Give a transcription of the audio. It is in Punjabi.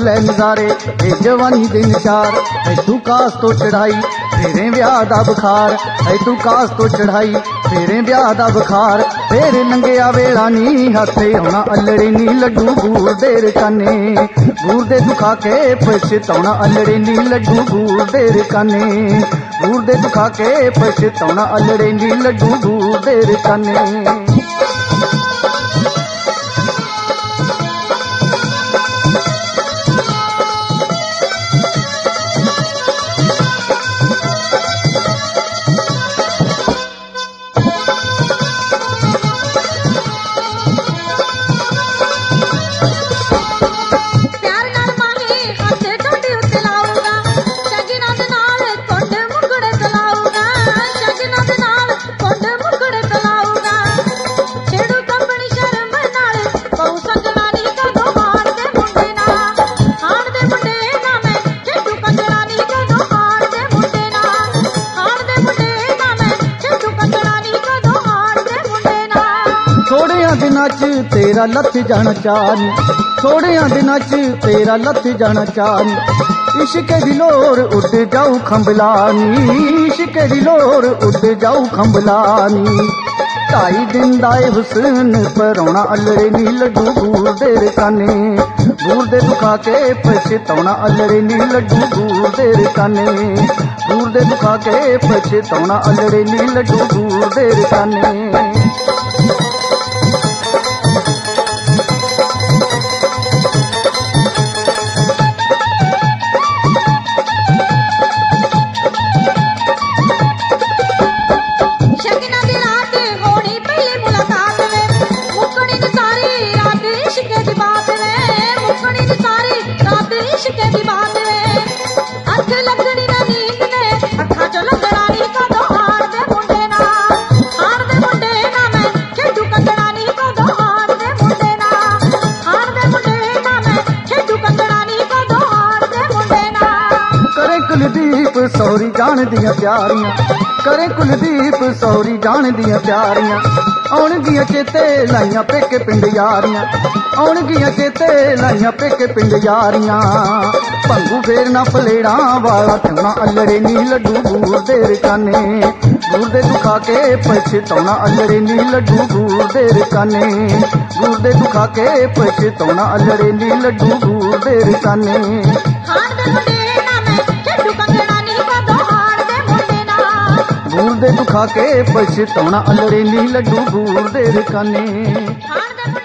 ਲੈ ਨਜ਼ਾਰੇ ਇਹ ਜਵਾਨੀ ਦੇ ਨਿਚਾਰ। ਤੂੰ ਕਾਸ ਤੋਂ ਚੜਾਈ ਤੇਰੇ ਵਿਆਹ ਦਾ ਬੁਖਾਰ, ਤੂੰ ਕਾਸ ਤੋਂ ਚੜਾਈ ਤੇਰੇ ਵਿਆਹ ਦਾ ਬੁਖਾਰ। ਤੇਰੇ ਨੰਗਿਆ ਵੇਲਾ ਨੀ ਹੱਥੇ ਆਉਣਾ ਅਲੜੇ ਨੀ ਲੱਡੂ ਗੂੜ ਦੇ ਰਕਾਨੇ, ਗੂੜ ਦੇ ਦੁਖਾ ਕੇ ਪਛਤਾਉਣਾ ਅਲੜੇ ਨੀ ਲੱਡੂ ਗੂੜ ਦੇ ਰਕਾਨੇ, ਗੂੜ ਦੇ ਦੁਖਾ ਕੇ ਪਛਤਾਉਣਾ ਅਲੜੇ ਨੀ ਲੱਡੂ ਗੂੜ ਦੇ ਰਕਾਨੇ। ਥੋੜਿਆਂ ਦਿਨਾਂ ਚ ਤੇਰਾ ਲੱਥ ਜਾਣਾ ਚਾਹਨੀ, ਥੋੜਿਆਂ ਦਿਨਾਂ ਚ ਤੇਰਾ ਲੱਥ ਜਾਣਾ ਚਾਹਨੀ। ਇਸ਼ਕੇ ਦੀ ਲੋਰ ਉੱਡ ਜਾਊ ਖੰਭਲਾਨੀ, ਇਸ਼ਕੇ ਦੀ ਲੋਰ ਉੱਡ ਜਾਊ ਖੰਭਲਾਨੀ। 2.5 ਦਿਨ ਦਾ ਏ ਹੁਸਨ ਪਰਾਉਣਾ ਅਲੜੇ ਨੀ ਲੱਡੂ ਗੂੜ ਦੇ ਰਕਾਨੇ, ਗੂੜ ਦੇ ਦੁਖਾ ਕੇ ਪਛਤਾਉਣਾ ਅਲੜੇ ਨੀ ਲੱਡੂ ਗੂੜ ਦੇ ਰਕਾਨੇ, ਗੂੜ ਦੇ ਦੁਖਾ ਕੇ ਪਛਤਾਉਣਾ ਅਲੜੇ ਨੀ ਲੱਡੂ ਗੂੜ ਦੇ ਰਕਾਨੇ। ਕੁਲਦੀਪ ਸੌਰੀ ਜਾਣ ਦੀਆਂ ਪਿਆਰੀਆਂ, ਕਰੇ ਕੁਲਦੀਪ ਸੌਰੀ ਜਾਣ ਦੀਆਂ ਪਿਆਰੀਆਂ। ਆਉਣਗੀਆਂ ਚੇਤੇ ਲਾਈਆਂ ਪੇਕੇ ਪਿੰਡ ਯਾਰੀਆਂ, ਆਉਣਗੀਆਂ ਚੇਤੇ ਲਾਈਆਂ ਪੇਕੇ ਪਿੰਡ ਯਾਰੀਆਂ। ਭੰਗੂ ਫੇਰ ਨਾ ਪਲੇੜਾਂ ਵਾਲਾ ਠਾਉਣਾ ਅਲੜੇ ਨੀ ਲੱਡੂ ਗੂੜ ਦੇ ਰਕਾਨੇ, ਗੂੜ ਦੇ ਦੁਖਾ ਕੇ ਪਛਤਾਉਣਾ ਅਲੜੇ ਨੀ ਲੱਡੂ ਗੂੜ ਦੇ ਰਕਾਨੇ, ਗੂੜ ਦੇ ਦੁਖਾ ਕੇ ਪਛਤਾਉਣਾ ਅਲੜੇ ਨੀ ਲੱਡੂ ਗੂੜ ਦੇ ਰਕਾਨੇ। ਗੂੜ ਦੇ ਦੁਖਾ ਕੇ ਪਛਤਾਉਣਾ ਅਲੜੇ ਨੀ ਲੱਡੂ ਗੂੜ ਦੇ ਰਕਾਨੇ।